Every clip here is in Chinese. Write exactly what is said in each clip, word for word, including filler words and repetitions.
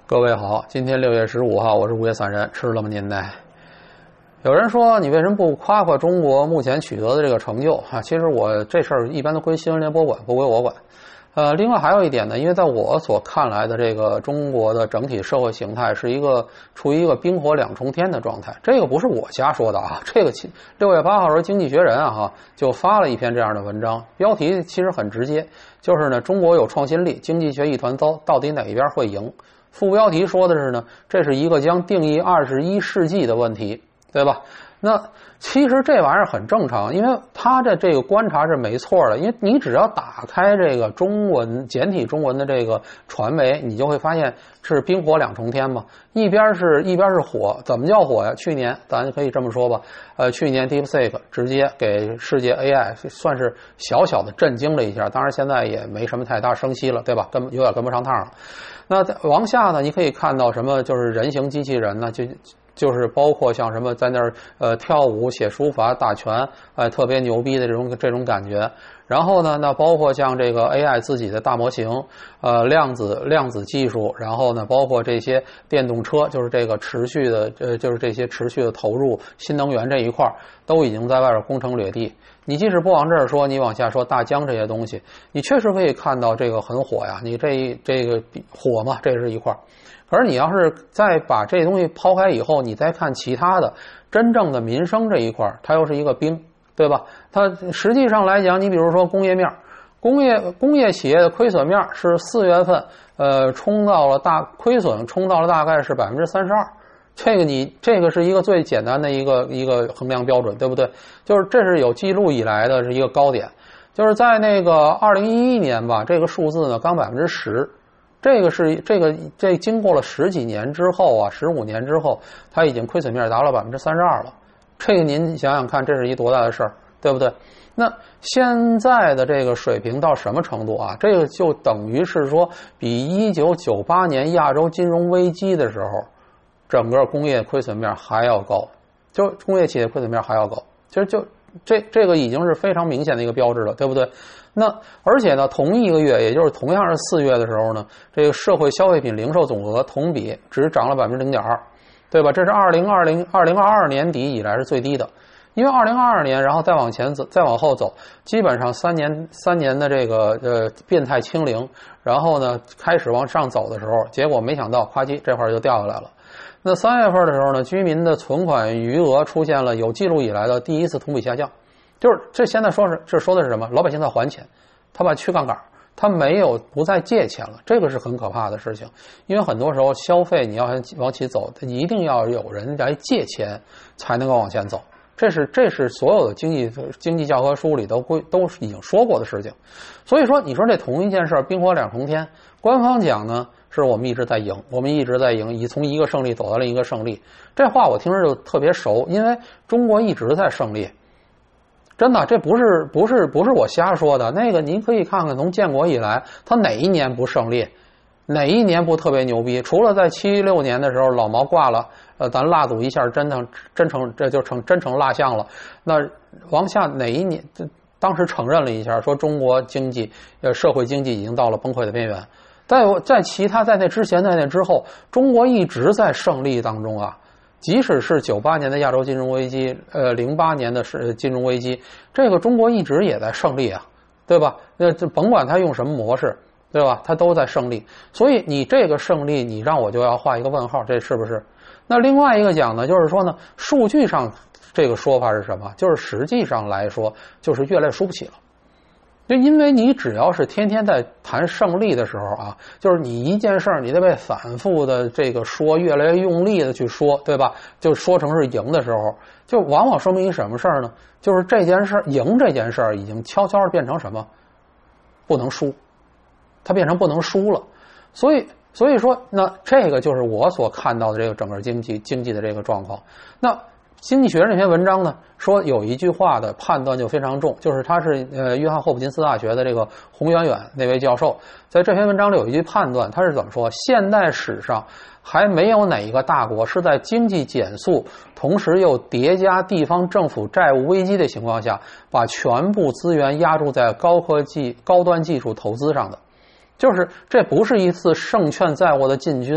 各位好，今天六月十五号，我是午夜散人，吃了吗您呢？有人说你为什么不夸夸中国目前取得的这个成就啊？其实我这事儿一般都归新闻联播管，不归我管。呃，另外还有一点呢，因为在我所看来的这个中国的整体社会形态是一个处于一个冰火两重天的状态，这个不是我瞎说的啊。这个六月八号时候，《经济学人》啊哈就发了一篇这样的文章，标题其实很直接，就是呢中国有创新力，经济学一团糟，到底哪一边会赢？副标题说的是呢，这是一个将定义二十一世纪的问题，对吧？那其实这玩意儿很正常，因为他的这个观察是没错的，因为你只要打开这个中文简体中文的这个传媒，你就会发现是冰火两重天嘛，一边是一边是火，怎么叫火呀？去年咱可以这么说吧，呃，去年 DeepSeek 直接给世界 A I 算是小小的震惊了一下，当然现在也没什么太大声息了，对吧？跟有点跟不上趟了。那往下呢，你可以看到什么？就是人形机器人呢，就就是包括像什么在那儿呃跳舞、写书法、打拳，呃特别牛逼的这种这种感觉。然后呢，那包括像这个 A I 自己的大模型，呃量子量子技术，然后呢，包括这些电动车，就是这个持续的呃就是这些持续的投入新能源这一块，都已经在外边攻城略地。你即使不往这儿说，你往下说大疆这些东西，你确实可以看到这个很火呀。你这这个火嘛，这是一块。可是你要是再把这东西抛开以后，你再看其他的真正的民生这一块，它又是一个冰，对吧？它实际上来讲，你比如说工业面，工业工业企业的亏损面是四月份呃冲到了大亏损冲到了大概是百分之三十二。这个你这个是一个最简单的一个一个衡量标准，对不对？就是这是有记录以来的是一个高点，就是在那个二零一一年吧，这个数字呢刚百分之十，这个是这个这经过了十几年之后啊，十五年之后，它已经亏损面达到百分之三十二了。这个您想想看，这是一多大的事儿，对不对？那现在的这个水平到什么程度啊？这个就等于是说，比一九九八年亚洲金融危机的时候。整个工业亏损面还要高，就工业企业亏损面还要高，其实就这这个已经是非常明显的一个标志了，对不对？那而且呢，同一个月，也就是同样是四月的时候呢，这个社会消费品零售总额同比只涨了百分之零点二，对吧？这是二零二零二零二二年底以来是最低的，因为二零二二年，然后再往前走，再往后走，基本上三年三年的这个呃变态清零，然后呢开始往上走的时候，结果没想到夸叽这块就掉下来了。那三月份的时候呢，居民的存款余额出现了有记录以来的第一次同比下降，就是这现在说是这说的是什么？老百姓在还钱，他把去杠杆，他没有不再借钱了，这个是很可怕的事情。因为很多时候消费你要往起走，一定要有人来借钱才能够往前走。这是这是所有的经济经济教科书里都归都是已经说过的事情。所以说，你说这同一件事冰火两重天，官方讲呢是我们一直在赢，我们一直在赢，已从一个胜利走到了一个胜利。这话我听着就特别熟，因为中国一直在胜利。真的，这不是不是不是我瞎说的。那个您可以看看，从建国以来，他哪一年不胜利？哪一年不特别牛逼？除了在七六年的时候老毛挂了，呃，咱蜡祖一下真成真成这就成真成蜡像了。那往下哪一年？当时承认了一下，说中国经济呃社会经济已经到了崩溃的边缘。在在其他在那之前在那之后，中国一直在胜利当中啊。即使是九八年的亚洲金融危机，呃，零八年的是金融危机，这个中国一直也在胜利啊，对吧？那就甭管他用什么模式。对吧？他都在胜利，所以你这个胜利，你让我就要画一个问号，这是不是？那另外一个讲呢，就是说呢，数据上这个说法是什么？就是实际上来说，就是越来越输不起了。就因为你只要是天天在谈胜利的时候啊，就是你一件事儿，你得被反复的这个说，越来越用力的去说，对吧？就说成是赢的时候，就往往说明一什么事儿呢？就是这件事儿，赢这件事儿已经悄悄的变成什么？不能输。它变成不能输了，所以所以说，那这个就是我所看到的这个整个经济经济的这个状况。那经济学这篇文章呢，说有一句话的判断就非常重，就是他是呃约翰霍普金斯大学的这个洪远远那位教授，在这篇文章里有一句判断，他是怎么说？现代史上还没有哪一个大国是在经济减速，同时又叠加地方政府债务危机的情况下，把全部资源压注在高科技、高端技术投资上的。就是这不是一次胜券在握的进军，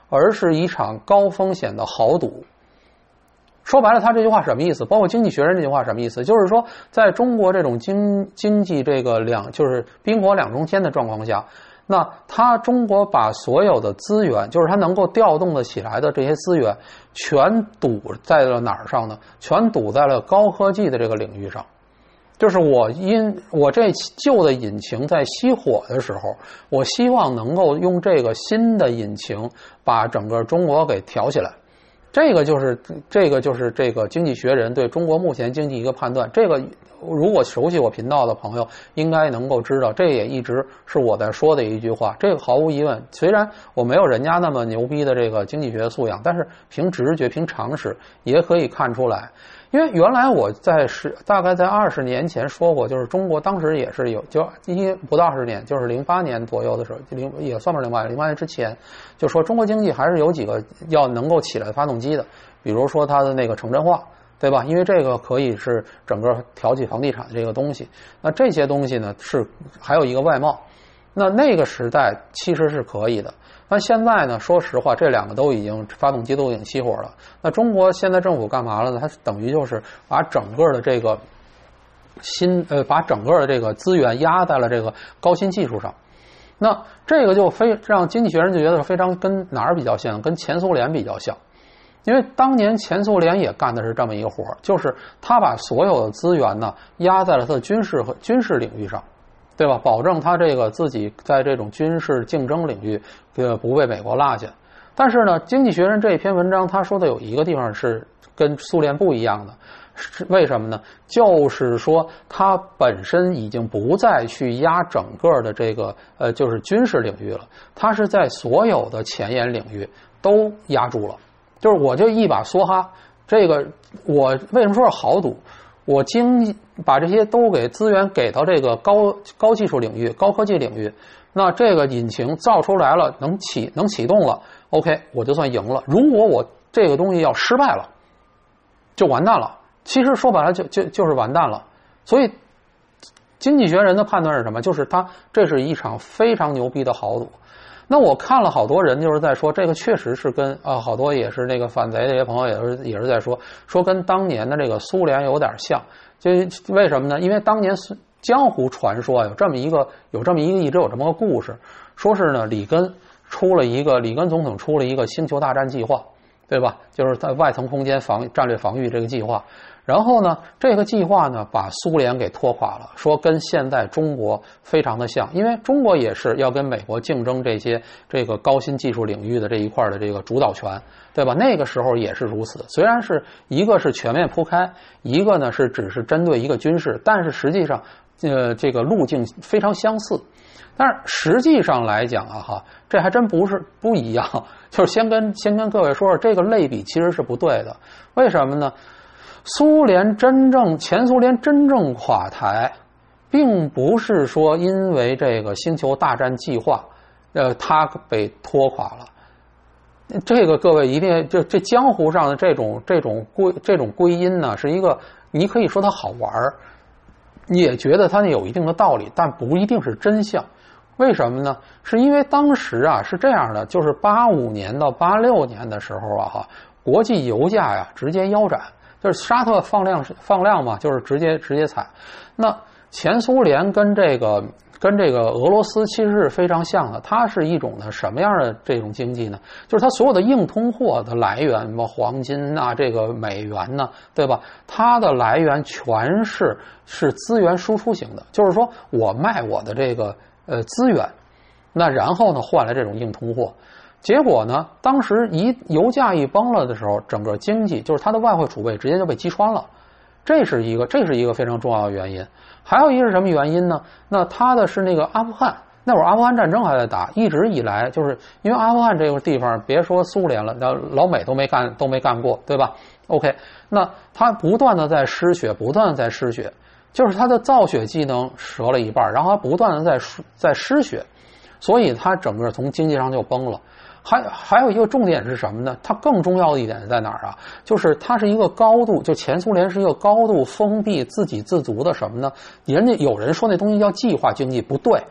而是一场高风险的豪赌。说白了，他这句话什么意思？包括《经济学人》这句话什么意思？就是说，在中国这种经经济这个两就是冰火两重天的状况下，那他中国把所有的资源，就是他能够调动的起来的这些资源，全赌在了哪儿上呢？全赌在了高科技的这个领域上。就是我因我这旧的引擎在熄火的时候，我希望能够用这个新的引擎把整个中国给挑起来。这个就是这个就是这个经济学人对中国目前经济一个判断。这个如果熟悉我频道的朋友应该能够知道，这也一直是我在说的一句话。这个毫无疑问，虽然我没有人家那么牛逼的这个经济学素养，但是凭直觉凭常识也可以看出来。因为原来我在十大概在二十年前说过，就是中国当时也是有，就一不到二十年，就是零八年左右的时候，零也算不是零八年，零八年之前，就说中国经济还是有几个要能够起来发动机的，比如说它的那个城镇化，对吧？因为这个可以是整个挑起房地产这个东西。那这些东西呢，是还有一个外贸。那那个时代其实是可以的。但现在呢，说实话，这两个都已经发动机都已经熄火了。那中国现在政府干嘛了呢？它等于就是把整个的这个新呃，把整个的这个资源压在了这个高新技术上。那这个就非让经济学人就觉得非常跟哪儿比较像？跟前苏联比较像。因为当年前苏联也干的是这么一个活，就是他把所有的资源呢压在了他的军事和军事领域上。对吧？保证他这个自己在这种军事竞争领域，呃，不被美国落下。但是呢，《经济学人》这篇文章他说的有一个地方是跟苏联不一样的，是为什么呢？就是说他本身已经不再去压整个的这个呃，就是军事领域了，他是在所有的前沿领域都压住了。就是我就一把梭哈，这个我为什么说是豪赌？我经把这些都给资源给到这个高高技术领域、高科技领域，那这个引擎造出来了，能启能启动了 ，OK， 我就算赢了。如果我这个东西要失败了，就完蛋了。其实说白了就就就是完蛋了。所以，经济学人的判断是什么？就是他这是一场非常牛逼的豪赌。那我看了好多人就是在说，这个确实是跟啊，好多也是那个反贼的这些朋友也是也是在说，说跟当年的这个苏联有点像。就为什么呢？因为当年江湖传说有这么一个有这么一个一直有这么个故事，说是呢里根出了一个里根总统出了一个星球大战计划，对吧？就是在外层空间防战略防御这个计划。然后呢，这个计划呢，把苏联给拖垮了，说跟现在中国非常的像，因为中国也是要跟美国竞争这些这个高新技术领域的这一块的这个主导权，对吧？那个时候也是如此，虽然是一个是全面铺开，一个呢是只是针对一个军事，但是实际上，呃，这个路径非常相似。但是实际上来讲啊，哈，这还真不是不一样。就是先跟先跟各位说说，这个类比其实是不对的。为什么呢？苏联真正前苏联真正垮台，并不是说因为这个星球大战计划，呃，它被拖垮了。这个各位一定就这江湖上的这种这种归这种归因呢，是一个你可以说它好玩，你也觉得它有一定的道理，但不一定是真相。为什么呢？是因为当时啊是这样的，就是八五年到八六年的时候啊，哈，国际油价呀直接腰斩。就是沙特放量放量嘛，就是直接直接踩。那前苏联跟这个跟这个俄罗斯其实是非常像的，它是一种的什么样的这种经济呢？就是它所有的硬通货的来源，什么黄金呐、这个美元呐、对吧？它的来源全是是资源输出型的，就是说我卖我的这个呃资源，那然后呢换来这种硬通货。结果呢，当时一油价一崩了的时候，整个经济就是它的外汇储备直接就被击穿了，这是一个这是一个非常重要的原因。还有一个是什么原因呢？那它的是那个阿富汗，那会儿阿富汗战争还在打，一直以来就是因为阿富汗这个地方，别说苏联了，那老美都没干都没干过，对吧 ？OK， 那它不断的在失血，不断的在失血，就是它的造血技能折了一半，然后它不断的在在失血，所以它整个从经济上就崩了。还还有一个重点是什么呢？它更重要的一点在哪儿啊？就是它是一个高度，就前苏联是一个高度封闭、自给自足的什么呢？人家有人说那东西叫计划经济，不对，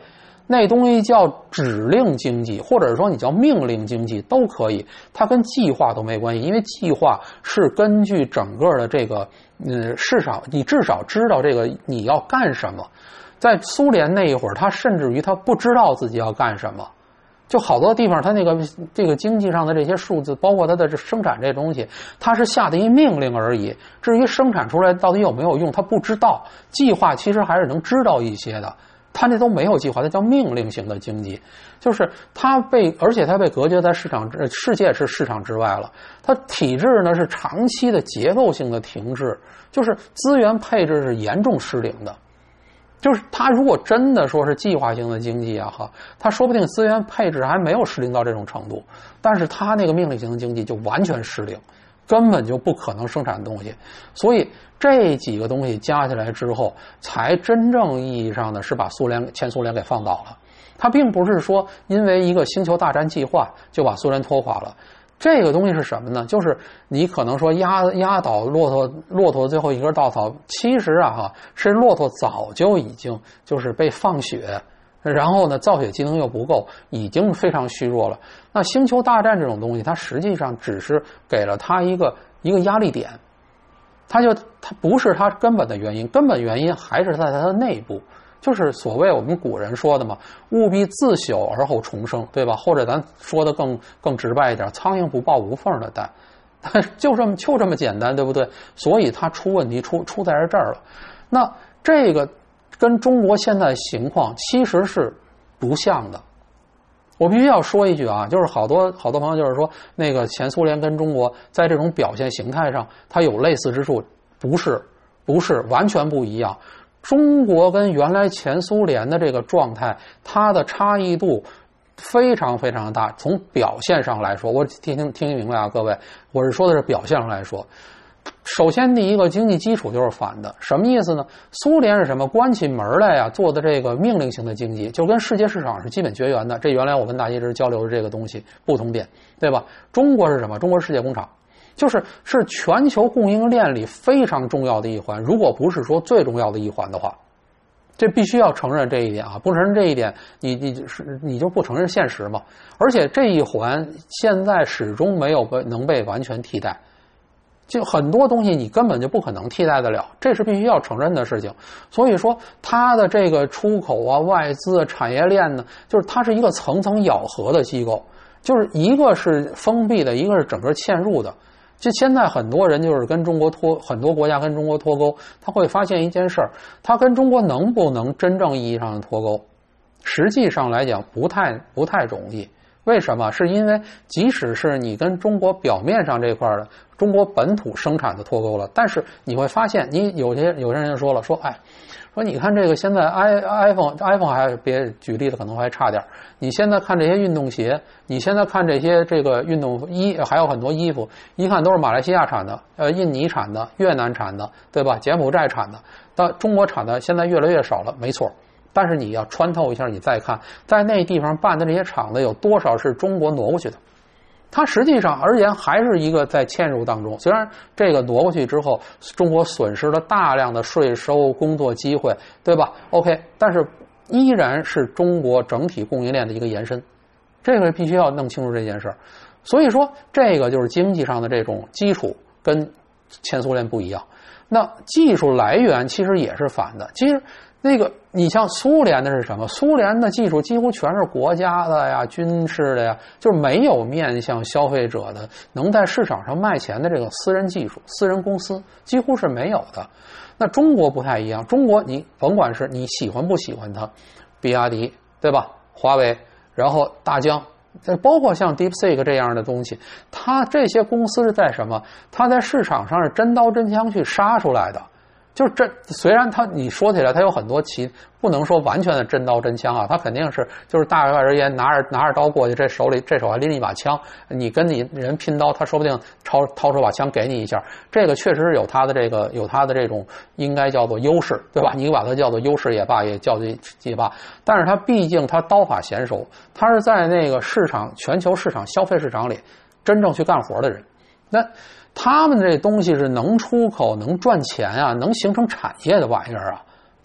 那东西叫指令经济，或者说你叫命令经济都可以，它跟计划都没关系，因为计划是根据整个的这个嗯市场，你至少知道这个你要干什么。在苏联那一会儿，他甚至于他不知道自己要干什么。就好多地方，它那个这个经济上的这些数字，包括它的生产这东西，它是下的一命令而已。至于生产出来到底有没有用，他不知道。计划其实还是能知道一些的，他那都没有计划，它叫命令型的经济，就是它被，而且它被隔绝在市场之世界是市场之外了。它体制呢是长期的结构性的停滞，就是资源配置是严重失灵的。就是他如果真的说是计划性的经济啊哈，他说不定资源配置还没有失灵到这种程度，但是他那个命令型的经济就完全失灵，根本就不可能生产东西。所以这几个东西加起来之后，才真正意义上的是把苏联前苏联给放倒了。他并不是说因为一个星球大战计划就把苏联拖垮了。这个东西是什么呢？就是你可能说压压倒骆驼骆驼最后一根稻草，其实啊哈，是骆驼早就已经就是被放血，然后呢造血机能又不够，已经非常虚弱了。那星球大战这种东西，它实际上只是给了它一个一个压力点，它就它不是它根本的原因，根本原因还是在它的内部。就是所谓我们古人说的嘛，务必自朽而后重生，对吧？或者咱说的更更直白一点，苍蝇不抱无缝的蛋，就这么就这么简单，对不对？所以它出问题出出在这儿了。那这个跟中国现在的情况其实是不像的。我必须要说一句啊，就是好多好多朋友就是说，那个前苏联跟中国在这种表现形态上，它有类似之处，不是，不是，完全不一样。中国跟原来前苏联的这个状态，它的差异度非常非常大。从表现上来说，我听听听明白啊，各位，我是说的是表现上来说。首先，第一个经济基础就是反的，什么意思呢？苏联是什么？关起门来呀，做的这个命令型的经济，就跟世界市场是基本绝缘的。这原来我跟大家一直交流的这个东西不同点，对吧？中国是什么？中国是世界工厂。就是是全球供应链里非常重要的一环，如果不是说最重要的一环的话，这必须要承认这一点啊！不承认这一点，你你是你就不承认现实嘛？而且这一环现在始终没有被能被完全替代，就很多东西你根本就不可能替代得了，这是必须要承认的事情。所以说，它的这个出口啊、外资、产业链呢，就是它是一个层层咬合的机构，就是一个是封闭的，一个是整个嵌入的。就现在很多人就是跟中国脱，很多国家跟中国脱钩，他会发现一件事儿，他跟中国能不能真正意义上的脱钩，实际上来讲不太不太容易。为什么？是因为即使是你跟中国表面上这块的中国本土生产的脱钩了，但是你会发现，你有些有些人就说了，说哎，说你看这个现在 i iPhone iPhone 还别举例子可能还差点，你现在看这些运动鞋，你现在看这些这个运动衣，还有很多衣服，一看都是马来西亚产的，呃，印尼产的，越南产的，对吧？柬埔寨产的，到中国产的现在越来越少了，没错。但是你要穿透一下，你再看，在那地方办的这些厂子有多少是中国挪过去的？它实际上而言还是一个在嵌入当中。虽然这个挪过去之后，中国损失了大量的税收、工作机会，对吧 ？OK， 但是依然是中国整体供应链的一个延伸，这个必须要弄清楚这件事儿。所以说，这个就是经济上的这种基础跟前苏联不一样。那技术来源其实也是反的，其实。那个，你像苏联的是什么？苏联的技术几乎全是国家的呀、军事的呀，就是没有面向消费者的，能在市场上卖钱的这个私人技术、私人公司几乎是没有的。那中国不太一样，中国你甭管是你喜欢不喜欢它，比亚迪对吧？华为，然后大疆，包括像 DeepSeek 这样的东西，它这些公司是在什么？它在市场上是真刀真枪去杀出来的。就是这，虽然他你说起来，他有很多其不能说完全的真刀真枪啊，他肯定是就是大概而言拿着拿着刀过去，这手里这手还拎一把枪，你跟你人拼刀，他说不定掏掏出把枪给你一下，这个确实是有他的这个有他的这种应该叫做优势，对吧？你把它叫做优势也罢，也叫做也罢，但是他毕竟他刀法娴熟，他是在那个市场全球市场消费市场里真正去干活的人，那。他们这东西是能出口、能赚钱啊，能形成产业的玩意儿啊，对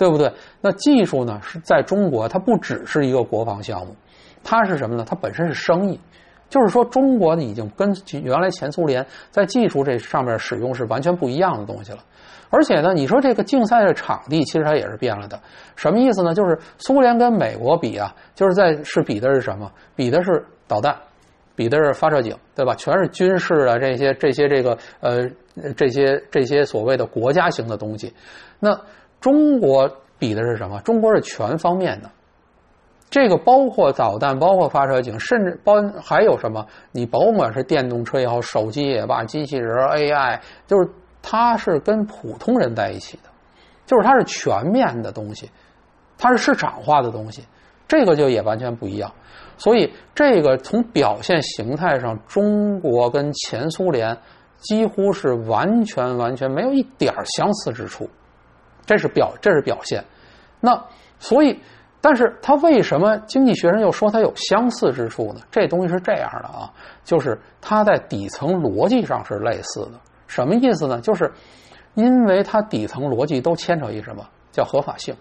对不对？那技术呢是在中国，它不只是一个国防项目，它是什么呢？它本身是生意。就是说，中国已经跟原来前苏联在技术这上面使用是完全不一样的东西了。而且呢，你说这个竞赛的场地其实它也是变了的。什么意思呢？就是苏联跟美国比啊，就是在是比的是什么？比的是导弹，比的是发射井，对吧？全是军事啊，这些这些这个呃这些这些所谓的国家型的东西。那中国比的是什么？中国是全方面的。这个包括导弹，包括发射井，甚至包还有什么？你甭管是电动车也好，手机也罢，机器人 A I， 就是它是跟普通人在一起的，就是它是全面的东西，它是市场化的东西，这个就也完全不一样。所以这个从表现形态上，中国跟前苏联几乎是完全完全没有一点相似之处，这是表这是表现。那所以。但是它为什么经济学人又说它有相似之处呢？这东西是这样的啊，就是它在底层逻辑上是类似的。什么意思呢？就是因为它底层逻辑都牵扯一什么叫合法性，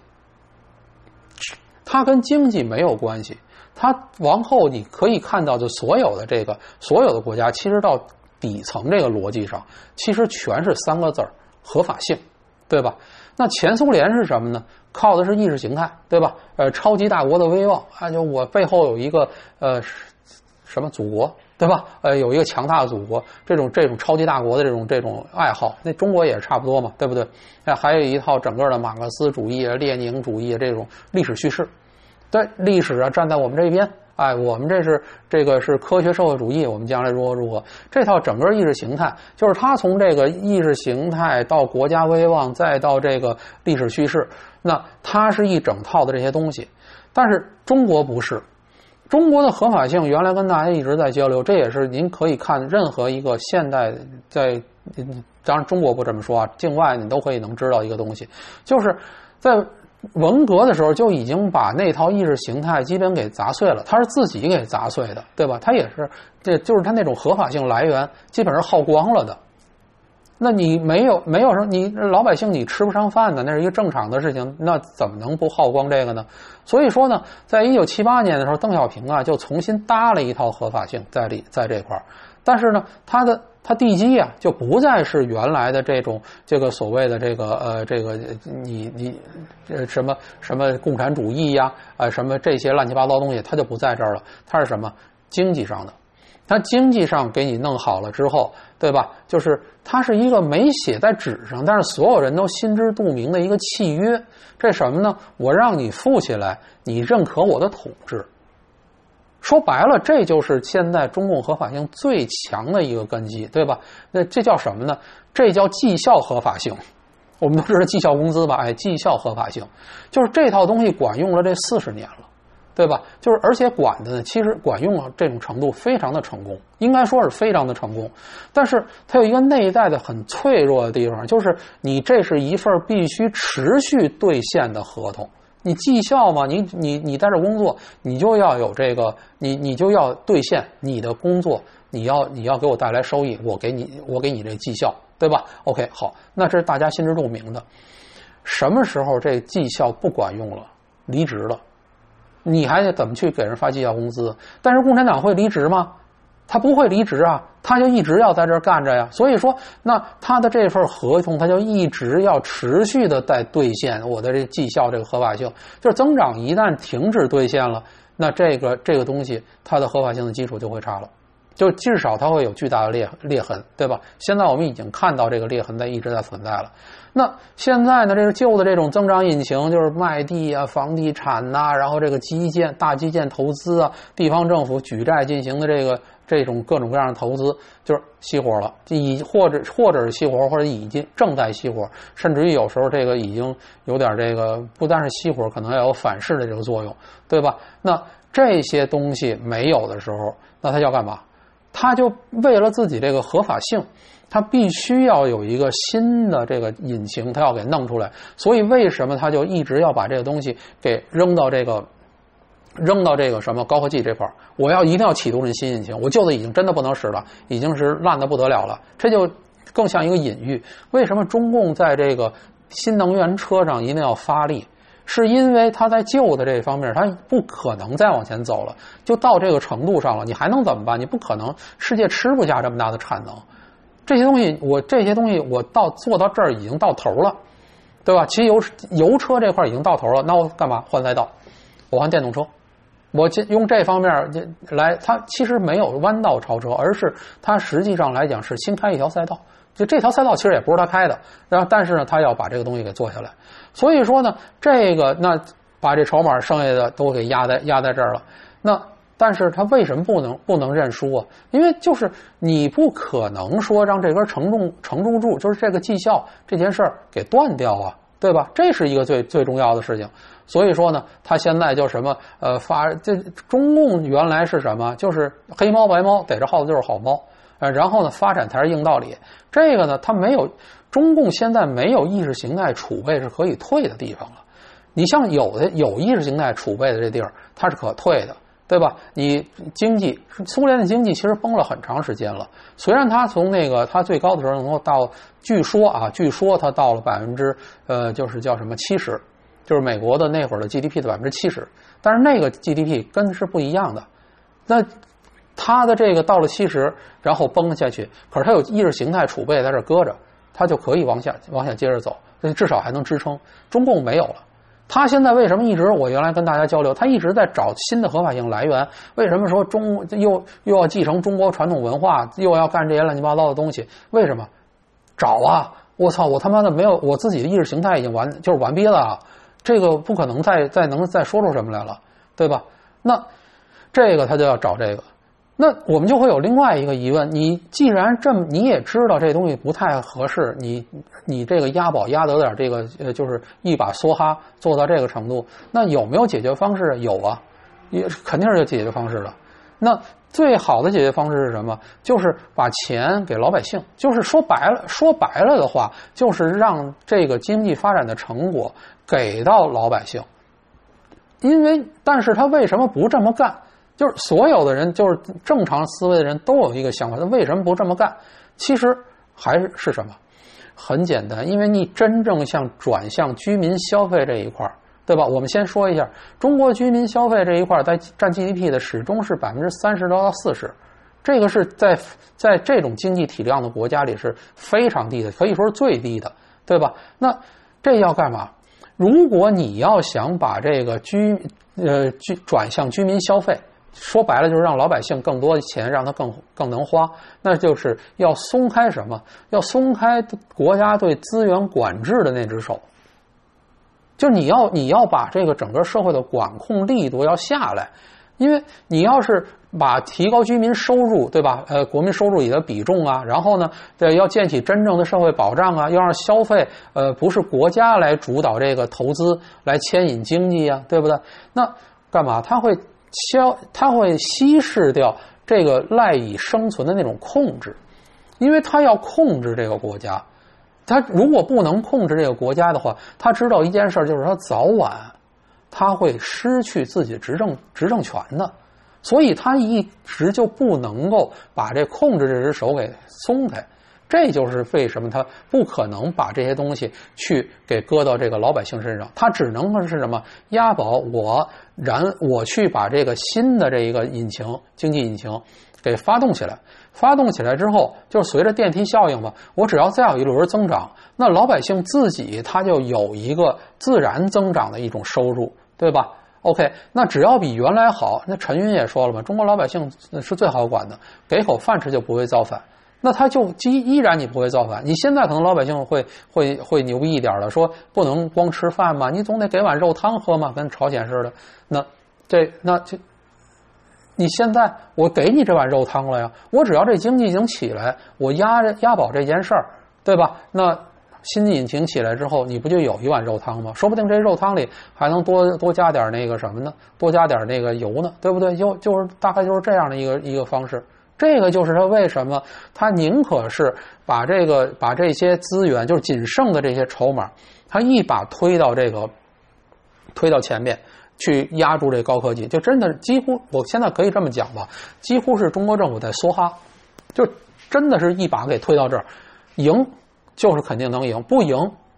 它跟经济没有关系。它往后你可以看到，就所有的这个所有的国家，其实到底层这个逻辑上，其实全是三个字儿：合法性，对吧？那前苏联是什么呢？靠的是意识形态，对吧？呃，超级大国的威望啊，就我背后有一个呃什么祖国，对吧？呃，有一个强大的祖国，这种这种超级大国的这种这种爱好，那中国也差不多嘛，对不对？哎，还有一套整个的马克思主义、列宁主义这种历史叙事，对历史啊站在我们这边。哎，我们这是这个是科学社会主义，我们将来如何如何？这套整个意识形态，就是它从这个意识形态到国家威望，再到这个历史叙事，那它是一整套的这些东西。但是中国不是，中国的合法性原来跟大家一直在交流，这也是您可以看任何一个现代在，当然中国不这么说啊，境外你都可以能知道一个东西，就是在。文革的时候就已经把那套意识形态基本给砸碎了，他是自己给砸碎的，对吧？他也是，这就是他那种合法性来源基本上耗光了的。那你没有没有什么，你老百姓你吃不上饭的，那是一个正常的事情，那怎么能不耗光这个呢？所以说呢，在一九七八年的时候，邓小平啊就重新搭了一套合法性在里在这块儿，但是呢，他的。它地基啊，就不再是原来的这种这个所谓的这个呃这个你你呃什么什么共产主义呀啊、呃、什么这些乱七八糟东西，它就不在这儿了。它是什么经济上的？它经济上给你弄好了之后，对吧？就是它是一个没写在纸上，但是所有人都心知肚明的一个契约。这什么呢？我让你富起来，你认可我的统治。说白了，这就是现在中共合法性最强的一个根基，对吧？那这叫什么呢？这叫绩效合法性。我们都知道绩效工资吧？哎，绩效合法性就是这套东西管用了这四十年了，对吧？就是而且管的呢，其实管用了这种程度非常的成功，应该说是非常的成功。但是它有一个内在的很脆弱的地方，就是你这是一份必须持续兑现的合同。你绩效嘛，你你你在这工作，你就要有这个，你你就要兑现你的工作，你要你要给我带来收益，我给你我给你这绩效，对吧 ？OK， 好，那这是大家心知肚明的。什么时候这绩效不管用了，离职了，你还得怎么去给人发绩效工资？但是共产党会离职吗？他不会离职啊，他就一直要在这儿干着呀。所以说，那他的这份合同，他就一直要持续的在兑现我的这绩效这个合法性。就是增长一旦停止兑现了，那这个这个东西它的合法性的基础就会差了，就至少它会有巨大的裂裂痕，对吧？现在我们已经看到这个裂痕在一直在存在了。那现在呢，这个旧的这种增长引擎就是卖地啊、房地产呐、啊，然后这个基建、大基建投资啊，地方政府举债进行的这个这种各种各样的投资，就是熄火了，已或者或者是熄火，或者已经正在熄火，甚至于有时候这个已经有点这个不但是熄火，可能要有反噬的这个作用，对吧？那这些东西没有的时候，那它要干嘛？它就为了自己这个合法性，它必须要有一个新的这个引擎，它要给弄出来。所以为什么它就一直要把这个东西给扔到这个扔到这个什么高科技这块？我要一定要启动这新引擎，我旧的已经真的不能使了，已经是烂得不得了了。这就更像一个隐喻。为什么中共在这个新能源车上一定要发力？ 是因为它在旧的这方面，它不可能再往前走了，就到这个程度上了，你还能怎么办？你不可能，世界吃不下这么大的产能。这些东西，我这些东西我到做到这儿已经到头了，对吧？骑油油车这块已经到头了，那我干嘛换赛道？我换电动车。我用这方面来，它其实没有弯道超车，而是它实际上来讲是新开一条赛道。就这条赛道其实也不是他开的，然后但是呢，他要把这个东西给做下来。所以说呢，这个那把这筹码剩下的都给压在压在这儿了。那但是他为什么不能不能认输啊？因为就是你不可能说让这根承重承重柱，就是这个绩效这件事儿给断掉啊，对吧？这是一个最最重要的事情。所以说呢，他现在就什么呃发这中共原来是什么？就是黑猫白猫逮着耗子就是好猫。呃，然后呢，发展才是硬道理。这个呢，它没有中共现在没有意识形态储备是可以退的地方了。你像有的有意识形态储备的这地儿，它是可退的，对吧？你经济，苏联的经济其实崩了很长时间了。虽然它从那个它最高的时候能够到，据说啊，据说它到了百分之呃，就是叫什么七十，就是美国的那会儿的 G D P 的百分之七十，但是那个 G D P 跟是不一样的。那他的这个到了七十，然后崩下去，可是他有意识形态储备在这搁着，他就可以往下往下接着走，至少还能支撑。中共没有了，他现在为什么一直我原来跟大家交流，他一直在找新的合法性来源？为什么说中又又要继承中国传统文化，又要干这些乱七八糟的东西？为什么？找啊！我操！我他妈的没有我自己的意识形态已经完就是完逼了啊！这个不可能再再能再说出什么来了，对吧？那这个他就要找这个。那我们就会有另外一个疑问，你既然这么你也知道这东西不太合适，你你这个押宝押得点这个呃就是一把梭哈做到这个程度，那有没有解决方式？有啊，也肯定是有解决方式的。那最好的解决方式是什么？就是把钱给老百姓，就是说白了说白了的话，就是让这个经济发展的成果给到老百姓。因为但是他为什么不这么干？就是所有的人，就是正常思维的人都有一个想法，他为什么不这么干？其实还是是什么？很简单，因为你真正向转向居民消费这一块，对吧？我们先说一下，中国居民消费这一块在占 G D P 的始终是百分之三十到四十，这个是在在这种经济体量的国家里是非常低的，可以说是最低的，对吧？那这要干嘛？如果你要想把这个居呃居转向居民消费，说白了就是让老百姓更多的钱，让他更更能花，那就是要松开什么？要松开国家对资源管制的那只手。就是你要你要把这个整个社会的管控力度要下来，因为你要是把提高居民收入，对吧？呃，国民收入里的比重啊，然后呢，对，要建起真正的社会保障啊，要让消费呃不是国家来主导这个投资来牵引经济啊，对不对？那干嘛？它会消，它会稀释掉这个赖以生存的那种控制，因为它要控制这个国家。他如果不能控制这个国家的话，他知道一件事，就是他早晚他会失去自己执政执政权的，所以他一直就不能够把这控制这只手给松开。这就是为什么他不可能把这些东西去给搁到这个老百姓身上，他只能是什么押宝我然我去把这个新的这一个引擎经济引擎给发动起来。发动起来之后，就是随着电梯效应吧，我只要再有一轮增长，那老百姓自己他就有一个自然增长的一种收入，对吧 ？OK， 那只要比原来好，那陈云也说了嘛，中国老百姓是最好管的，给口饭吃就不会造反。那他就依依然你不会造反。你现在可能老百姓会会会牛逼一点的，说不能光吃饭嘛，你总得给碗肉汤喝嘛，跟朝鲜似的。那这那就。你现在我给你这碗肉汤了呀，我只要这经济已经起来，我押押宝这件事儿，对吧？那新引擎起来之后，你不就有一碗肉汤吗？说不定这肉汤里还能多多加点那个什么呢？多加点那个油呢，对不对？就就是大概就是这样的一个一个方式。这个就是他为什么他宁可是把这个把这些资源，就是仅剩的这些筹码，他一把推到这个推到前面。去压住这高科技，就真的几乎，我现在可以这么讲吧，几乎是中国政府在梭哈，就真的是一把给推到这儿，赢就是肯定能赢，不赢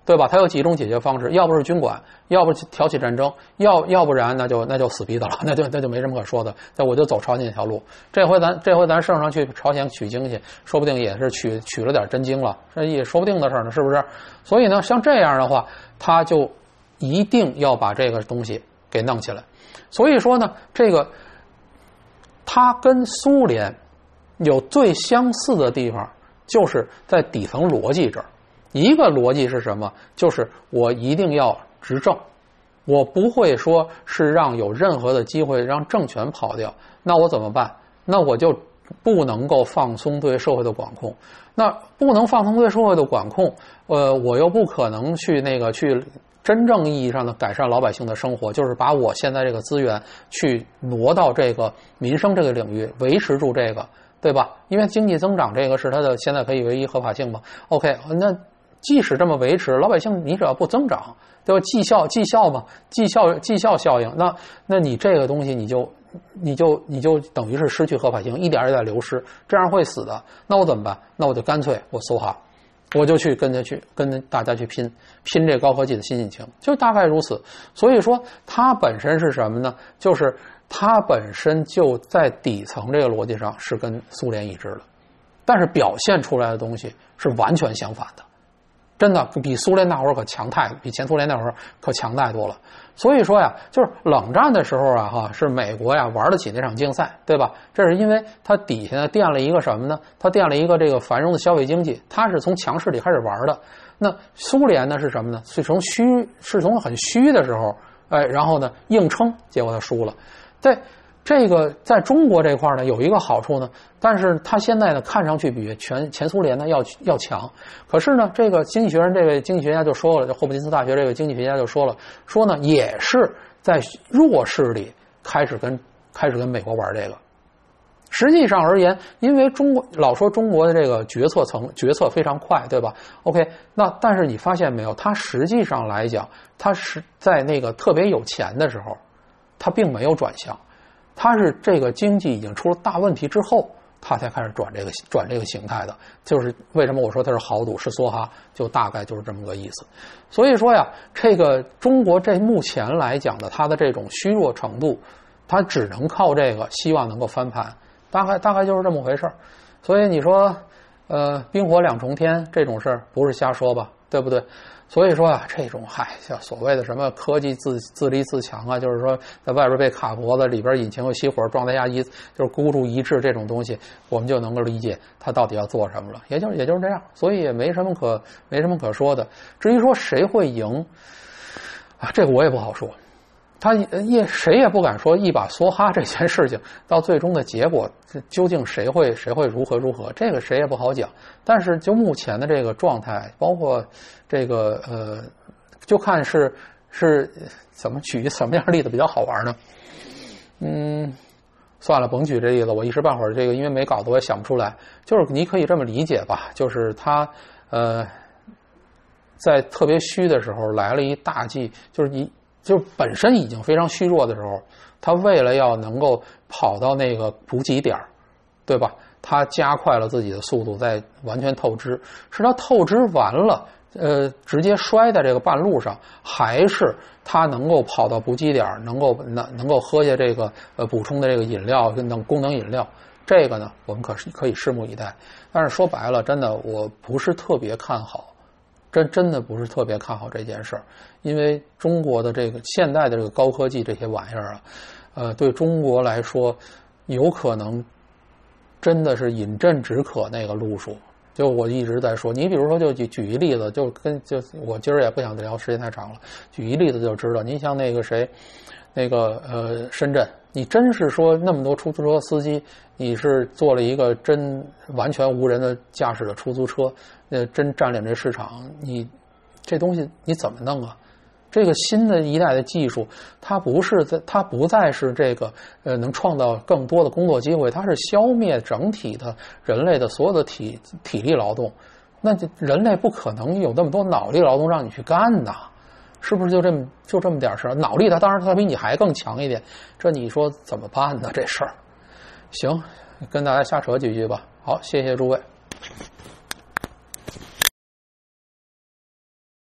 对吧？它有几种解决方式，要不是军管，要不是挑起战争，要要不然那就那就死逼的了，那就那就没什么可说的。那我就走朝鲜那条路。这回咱这回咱圣上去朝鲜取经去，说不定也是取取了点真经了，这也说不定的事呢，是不是？所以呢，像这样的话，他就一定要把这个东西给弄起来。所以说呢，这个他跟苏联有最相似的地方，就是在底层逻辑这儿。一个逻辑是什么？就是我一定要执政，我不会说是让有任何的机会让政权跑掉。那我怎么办？那我就不能够放松对社会的管控。那不能放松对社会的管控，呃，我又不可能去那个去真正意义上的改善老百姓的生活，就是把我现在这个资源去挪到这个民生这个领域，维持住这个，对吧？因为经济增长这个是它的现在可以唯一合法性嘛。OK， 那即使这么维持，老百姓你只要不增长，对吧？绩效绩效嘛，绩效绩效效应，那那你这个东西你就你就你就等于是失去合法性，一点一点流失，这样会死的。那我怎么办？那我就干脆我梭哈，我就去跟着去跟大家去拼拼这高科技的新引擎，就大概如此。所以说它本身是什么呢？就是它本身就在底层这个逻辑上是跟苏联一致的，但是表现出来的东西是完全相反的。真的比苏联那会儿可强太，比前苏联那会儿可强太多了。所以说呀，就是冷战的时候啊，哈，是美国呀玩得起那场竞赛，对吧？这是因为它底下呢垫了一个什么呢？它垫了一个这个繁荣的消费经济，它是从强势里开始玩的。那苏联呢是什么呢？是从虚，是从很虚的时候，哎，然后呢硬撑，结果它输了。对。这个在中国这块呢有一个好处呢，但是它现在呢看上去比全前苏联呢要要强。可是呢，这个经济学人这位经济学家就说了，霍普金斯大学这位经济学家就说了，说呢也是在弱势里开始跟开始跟美国玩这个。实际上而言，因为中国老说中国的这个决策层决策非常快，对吧 ？OK， 那但是你发现没有，它实际上来讲，它是在那个特别有钱的时候，它并没有转向。它是这个经济已经出了大问题之后，它才开始转这个转这个形态的，就是为什么我说它是豪赌是梭哈，就大概就是这么个意思。所以说呀，这个中国这目前来讲的它的这种虚弱程度，它只能靠这个希望能够翻盘，大概大概就是这么回事。所以你说，呃，冰火两重天这种事儿不是瞎说吧，对不对？所以说啊，这种嗨，像所谓的什么科技自自立自强啊，就是说在外边被卡脖子，里边引擎又熄火，状态下一就是孤注一掷这种东西，我们就能够理解他到底要做什么了。也就也就是这样，所以也没什么可没什么可说的。至于说谁会赢啊，这个我也不好说。他也谁也不敢说一把梭哈这件事情到最终的结果究竟谁会谁会如何如何，这个谁也不好讲。但是就目前的这个状态，包括这个呃，就看是是怎么举什么样的例子比较好玩呢？嗯，算了，甭举这例子，我一时半会儿这个因为没稿子我也想不出来。就是你可以这么理解吧，就是他呃，在特别虚的时候来了一大剂，就是你。就本身已经非常虚弱的时候，他为了要能够跑到那个补给点，对吧？他加快了自己的速度，在完全透支。是他透支完了，呃，直接摔在这个半路上，还是他能够跑到补给点，能够能能够喝下这个呃补充的这个饮料跟等功能饮料？这个呢，我们可是可以拭目以待。但是说白了，真的我不是特别看好。真真的不是特别看好这件事儿，因为中国的这个现代的这个高科技这些玩意儿啊，呃，对中国来说，有可能真的是饮鸩止渴那个路数。就我一直在说，你比如说就举举一例子，就跟就我今儿也不想聊，时间太长了，举一例子就知道。你像那个谁，那个呃深圳，你真是说那么多出租车司机，你是做了一个真完全无人的驾驶的出租车，呃，真占领这市场，你这东西你怎么弄啊？这个新的一代的技术，它不是在，它不再是这个呃能创造更多的工作机会，它是消灭整体的人类的所有的体体力劳动。那就人类不可能有那么多脑力劳动让你去干呐，是不是就这么就这么点事儿？脑力它当然它比你还更强一点，这你说怎么办呢？这事儿，行，跟大家瞎扯几句吧。好，谢谢诸位。